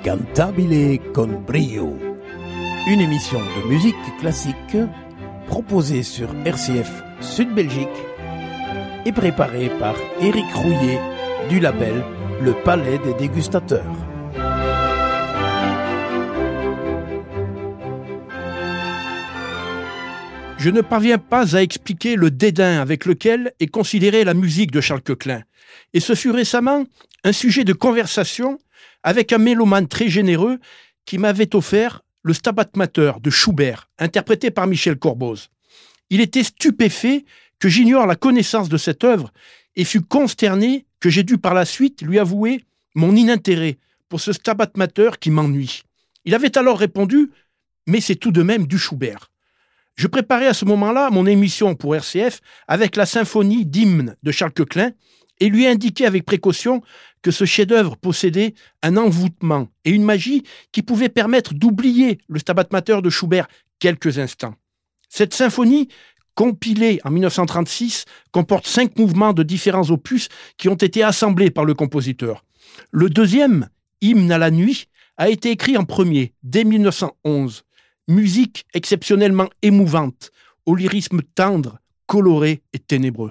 Cantabile con brio. Une émission de musique classique proposée sur RCF Sud Belgique et préparée par Éric Rouillet du label Le Palais des Dégustateurs. Je ne parviens pas à expliquer le dédain avec lequel est considérée la musique de Charles Koechlin. Et ce fut récemment un sujet de conversation avec un mélomane très généreux qui m'avait offert le Stabat Mater de Schubert, interprété par Michel Corboz. Il était stupéfait que j'ignore la connaissance de cette œuvre et fut consterné que j'ai dû par la suite lui avouer mon inintérêt pour ce Stabat Mater qui m'ennuie. Il avait alors répondu « Mais c'est tout de même du Schubert ». Je préparais à ce moment-là mon émission pour RCF avec la symphonie d'hymne de Charles Koechlin et lui indiquais avec précaution que ce chef-d'œuvre possédait un envoûtement et une magie qui pouvaient permettre d'oublier le Stabat Mater de Schubert quelques instants. Cette symphonie, compilée en 1936, comporte 5 mouvements de différents opus qui ont été assemblés par le compositeur. Le deuxième, Hymne à la nuit, a été écrit en premier, dès 1911. Musique exceptionnellement émouvante, au lyrisme tendre, coloré et ténébreux.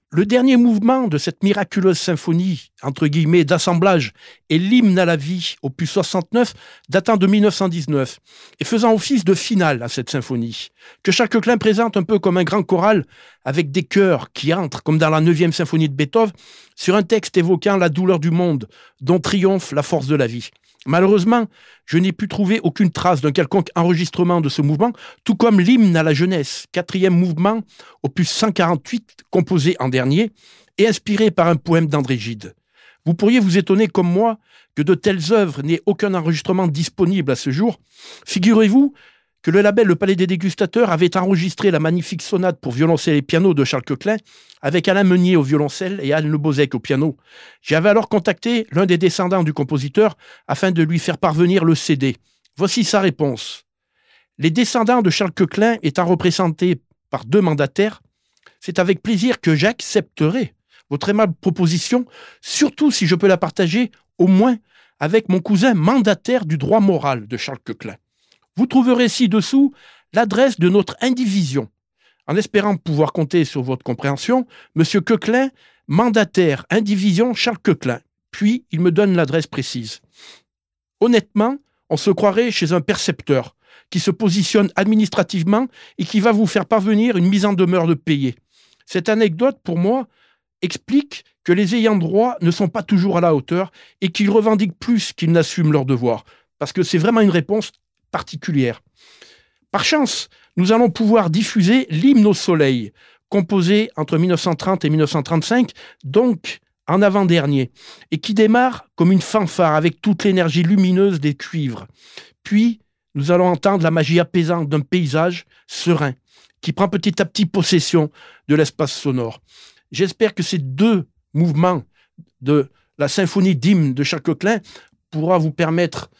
Le dernier mouvement de cette miraculeuse symphonie, entre guillemets, d'assemblage, est l'hymne à la vie, opus 69, datant de 1919, et faisant office de finale à cette symphonie, que Charles-Queclin présente un peu comme un grand choral, avec des chœurs qui entrent, comme dans la 9e symphonie de Beethoven, sur un texte évoquant la douleur du monde, dont triomphe la force de la vie. Malheureusement, je n'ai pu trouver aucune trace d'un quelconque enregistrement de ce mouvement, tout comme l'hymne à la jeunesse, 4e mouvement, opus 148, composé en dernier, et inspiré par un poème d'André Gide. Vous pourriez vous étonner comme moi que de telles œuvres n'aient aucun enregistrement disponible à ce jour. Figurez-vous que le label Le Palais des Dégustateurs avait enregistré la magnifique sonate pour violoncelle et piano de Charles Queclin avec Alain Meunier au violoncelle et Anne Le Bozec au piano. J'avais alors contacté l'un des descendants du compositeur afin de lui faire parvenir le CD. Voici sa réponse. Les descendants de Charles Queclin étant représentés par 2 mandataires, c'est avec plaisir que j'accepterai votre aimable proposition, surtout si je peux la partager au moins avec mon cousin mandataire du droit moral de Charles Queclin. Vous trouverez ci-dessous l'adresse de notre indivision. En espérant pouvoir compter sur votre compréhension, Monsieur Queclin, mandataire, indivision Charles Queclin. Puis, il me donne l'adresse précise. Honnêtement, on se croirait chez un percepteur qui se positionne administrativement et qui va vous faire parvenir une mise en demeure de payer. Cette anecdote, pour moi, explique que les ayants droit ne sont pas toujours à la hauteur et qu'ils revendiquent plus qu'ils n'assument leurs devoirs. Parce que c'est vraiment une réponse particulière. Par chance, nous allons pouvoir diffuser l'hymne au soleil, composé entre 1930 et 1935, donc en avant-dernier, et qui démarre comme une fanfare avec toute l'énergie lumineuse des cuivres. Puis, nous allons entendre la magie apaisante d'un paysage serein, qui prend petit à petit possession de l'espace sonore. J'espère que ces 2 mouvements de la symphonie d'hymne de Charles Queclin pourra vous permettre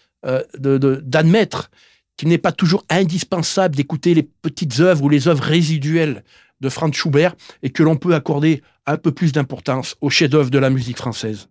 d'admettre qu'il n'est pas toujours indispensable d'écouter les petites œuvres ou les œuvres résiduelles de Franz Schubert et que l'on peut accorder un peu plus d'importance aux chefs-d'œuvre de la musique française.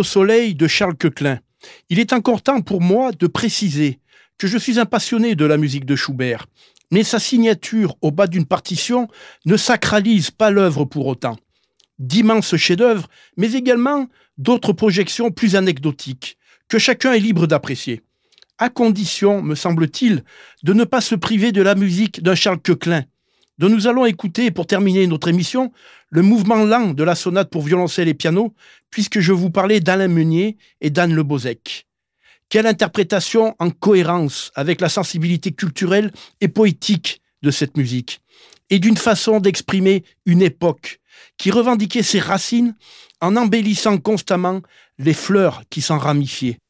soleil de Charles Koechlin. Il est encore temps pour moi de préciser que je suis un passionné de la musique de Schubert, mais sa signature au bas d'une partition ne sacralise pas l'œuvre pour autant. D'immenses chefs-d'œuvre, mais également d'autres projections plus anecdotiques, que chacun est libre d'apprécier. À condition, me semble-t-il, de ne pas se priver de la musique d'un Charles Koechlin, dont nous allons écouter, pour terminer notre émission, le mouvement lent de la sonate pour violoncelle et piano, puisque je vous parlais d'Alain Meunier et d'Anne Le Bozec. Quelle interprétation en cohérence avec la sensibilité culturelle et poétique de cette musique, et d'une façon d'exprimer une époque qui revendiquait ses racines en embellissant constamment les fleurs qui s'en ramifiaient.